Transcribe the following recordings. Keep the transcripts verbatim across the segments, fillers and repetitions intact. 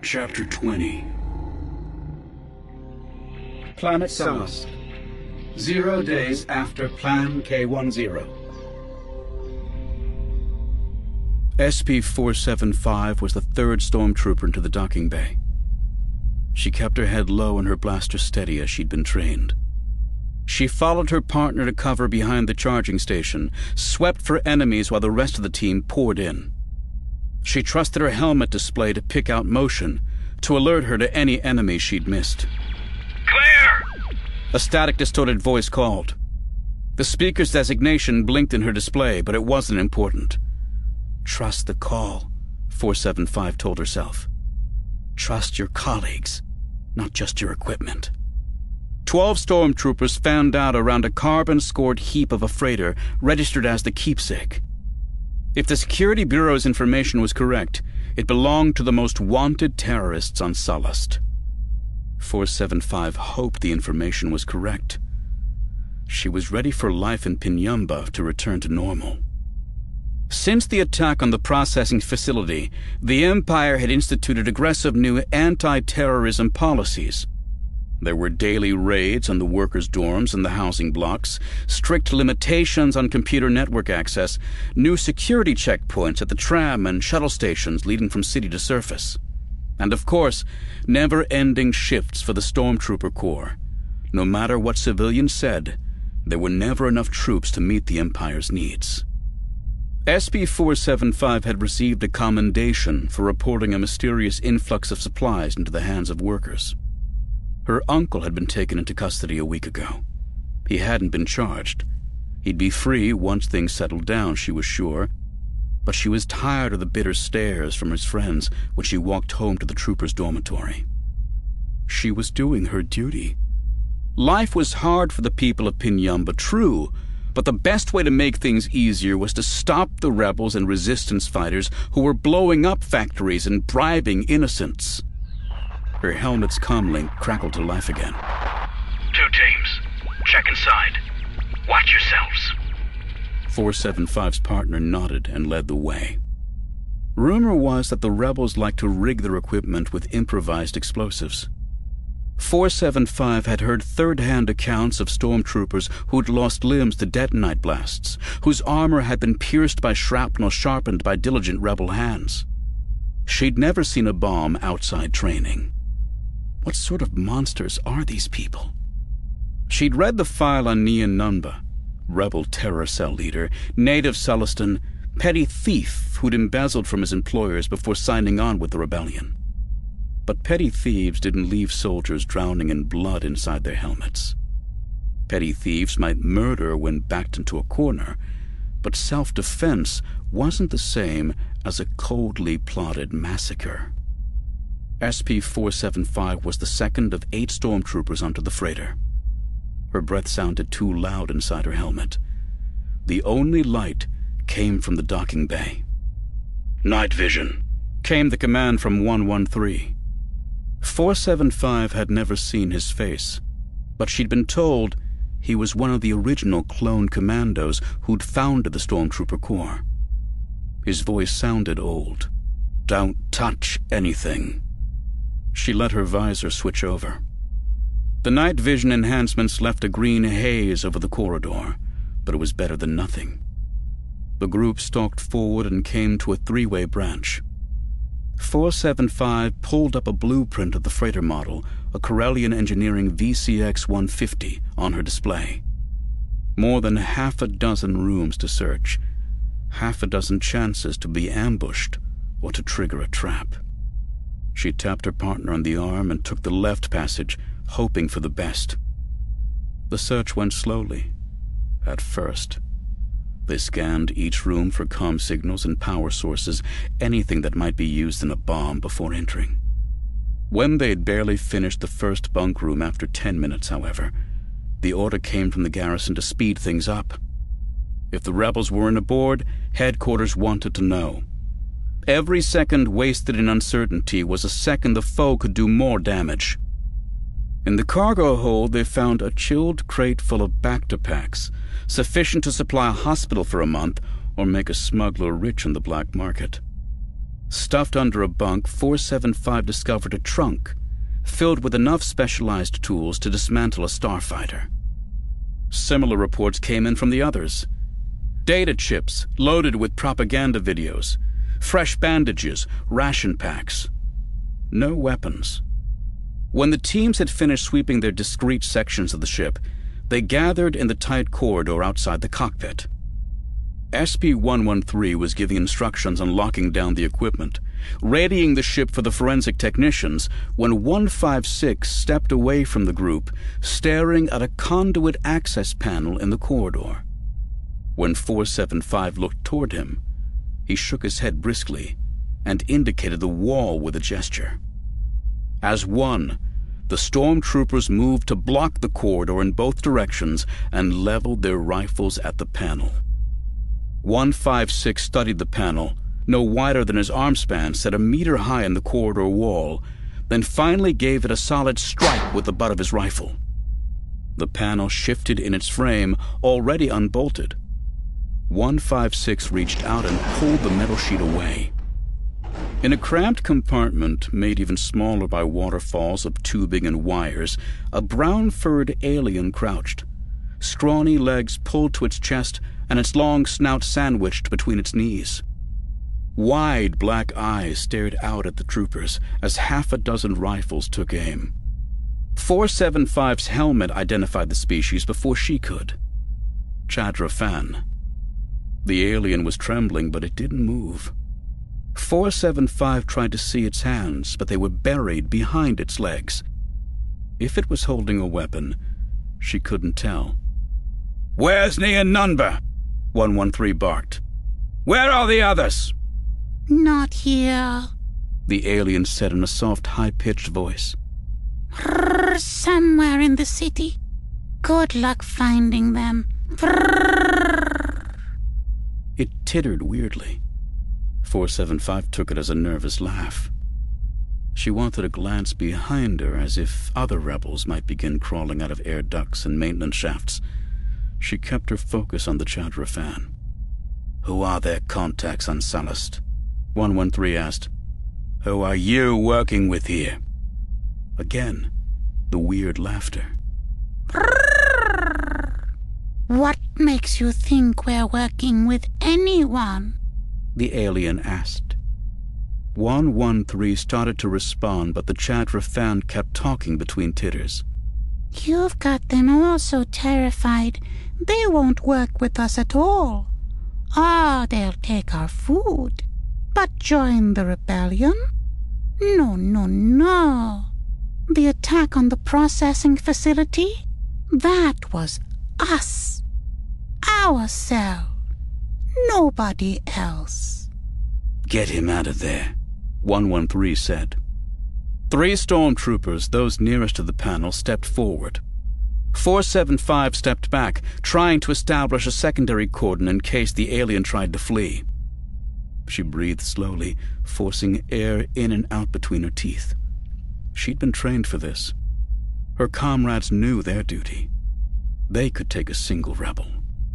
Chapter twenty. Planet Sullust. Zero days after Plan K ten. S P four seventy-five was the third stormtrooper into the docking bay. She kept her head low and her blaster steady as she'd been trained. She followed her partner to cover behind the charging station, swept for enemies while the rest of the team poured in. She trusted her helmet display to pick out motion, to alert her to any enemy she'd missed. Clear! A static, distorted voice called. The speaker's designation blinked in her display, but it wasn't important. Trust the call, four seventy-five told herself. Trust your colleagues, not just your equipment. Twelve stormtroopers fanned out around a carbon-scored heap of a freighter registered as the Keepsake. If the Security Bureau's information was correct, it belonged to the most wanted terrorists on Sullust. four seventy-five hoped the information was correct. She was ready for life in Pinyumba to return to normal. Since the attack on the processing facility, the Empire had instituted aggressive new anti-terrorism policies. There were daily raids on the workers' dorms and the housing blocks, strict limitations on computer network access, new security checkpoints at the tram and shuttle stations leading from city to surface. And of course, never-ending shifts for the Stormtrooper Corps. No matter what civilians said, there were never enough troops to meet the Empire's needs. S P four seventy-five had received a commendation for reporting a mysterious influx of supplies into the hands of workers. Her uncle had been taken into custody a week ago. He hadn't been charged. He'd be free once things settled down, she was sure, but she was tired of the bitter stares from his friends when she walked home to the troopers' dormitory. She was doing her duty. Life was hard for the people of Pinyumba, true, but the best way to make things easier was to stop the rebels and resistance fighters who were blowing up factories and bribing innocents. Her helmet's comlink crackled to life again. Two teams. Check inside. Watch yourselves. four seventy-five's partner nodded and led the way. Rumor was that the rebels liked to rig their equipment with improvised explosives. four seventy-five had heard third-hand accounts of stormtroopers who'd lost limbs to detonite blasts, whose armor had been pierced by shrapnel sharpened by diligent rebel hands. She'd never seen a bomb outside training. What sort of monsters are these people? She'd read the file on Nian Nunba, rebel terror cell leader, native Sullustan, petty thief who'd embezzled from his employers before signing on with the rebellion. But petty thieves didn't leave soldiers drowning in blood inside their helmets. Petty thieves might murder when backed into a corner, but self-defense wasn't the same as a coldly plotted massacre. S P four seventy-five was the second of eight stormtroopers onto the freighter. Her breath sounded too loud inside her helmet. The only light came from the docking bay. Night vision, came the command from one one three. four seventy-five had never seen his face, but she'd been told he was one of the original clone commandos who'd founded the Stormtrooper Corps. His voice sounded old. Don't touch anything. She let her visor switch over. The night vision enhancements left a green haze over the corridor, but it was better than nothing. The group stalked forward and came to a three-way branch. four seventy-five pulled up a blueprint of the freighter model, a Corellian Engineering V C X one fifty, on her display. More than half a dozen rooms to search, half a dozen chances to be ambushed or to trigger a trap. She tapped her partner on the arm and took the left passage, hoping for the best. The search went slowly, at first. They scanned each room for comm signals and power sources, anything that might be used in a bomb before entering. When they'd barely finished the first bunk room after ten minutes, however, the order came from the garrison to speed things up. If the rebels weren't aboard, headquarters wanted to know. Every second wasted in uncertainty was a second the foe could do more damage. In the cargo hold, they found a chilled crate full of Bacta-Packs, sufficient to supply a hospital for a month or make a smuggler rich on the black market. Stuffed under a bunk, four seven five discovered a trunk filled with enough specialized tools to dismantle a starfighter. Similar reports came in from the others. Data chips loaded with propaganda videos, fresh bandages, ration packs. No weapons. When the teams had finished sweeping their discrete sections of the ship, they gathered in the tight corridor outside the cockpit. S P one one three was giving instructions on locking down the equipment, readying the ship for the forensic technicians, when one five six stepped away from the group, staring at a conduit access panel in the corridor. When four seven five looked toward him, he shook his head briskly and indicated the wall with a gesture. As one, the stormtroopers moved to block the corridor in both directions and leveled their rifles at the panel. one five six studied the panel, no wider than his arm span, set a meter high in the corridor wall, then finally gave it a solid strike with the butt of his rifle. The panel shifted in its frame, already unbolted. one five six reached out and pulled the metal sheet away. In a cramped compartment, made even smaller by waterfalls of tubing and wires, a brown-furred alien crouched, scrawny legs pulled to its chest and its long snout sandwiched between its knees. Wide black eyes stared out at the troopers as half a dozen rifles took aim. four seven five's helmet identified the species before she could. Chadra Fan. The alien was trembling, but it didn't move. four seven five tried to see its hands, but they were buried behind its legs. If it was holding a weapon, she couldn't tell. "Where's Nian Nunba?" one one three barked. "Where are the others?" "Not here," the alien said in a soft, high-pitched voice. "Brrr, somewhere in the city. Good luck finding them. Brrr." It tittered weirdly. four seven five took it as a nervous laugh. She wanted a glance behind her, as if other rebels might begin crawling out of air ducts and maintenance shafts. She kept her focus on the Chadra Fan. "Who are their contacts on Sullust?" one one three asked. "Who are you working with here?" Again, the weird laughter. Brrr. What makes you think we're working with anyone? The alien asked. one one three started to respond, but the Chadra Fan kept talking between titters. You've got them all so terrified, they won't work with us at all. Ah, they'll take our food. But join the rebellion? No, no, no. The attack on the processing facility? That was us. Our cell. Nobody else. "Get him out of there," one one three said. Three stormtroopers, those nearest to the panel, stepped forward. four seven five stepped back, trying to establish a secondary cordon in case the alien tried to flee. She breathed slowly, forcing air in and out between her teeth. She'd been trained for this. Her comrades knew their duty. They could take a single rebel.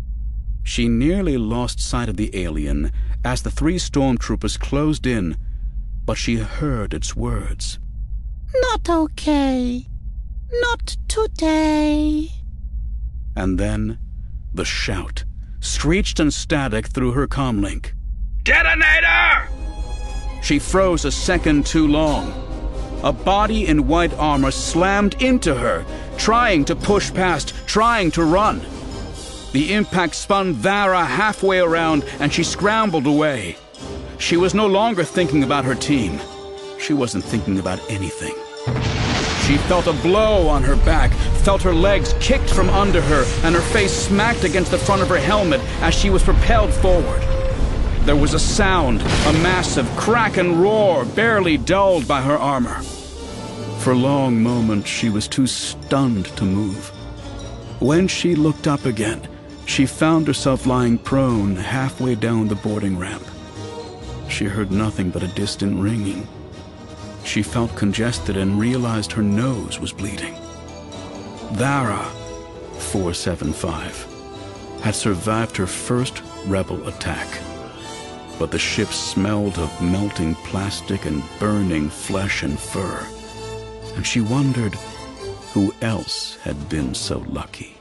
She nearly lost sight of the alien as the three stormtroopers closed in, but she heard its words. Not okay. Not today. And then the shout, screeched and static through her comlink. Detonator! She froze a second too long. A body in white armor slammed into her, trying to push past, trying to run. The impact spun Vara halfway around, and she scrambled away. She was no longer thinking about her team. She wasn't thinking about anything. She felt a blow on her back, felt her legs kicked from under her, and her face smacked against the front of her helmet as she was propelled forward. There was a sound, a massive crack and roar, barely dulled by her armor. For long moments, she was too stunned to move. When she looked up again, she found herself lying prone halfway down the boarding ramp. She heard nothing but a distant ringing. She felt congested and realized her nose was bleeding. Vara, four seven five, had survived her first rebel attack. but the ship smelled of melting plastic and burning flesh and fur, and she wondered who else had been so lucky.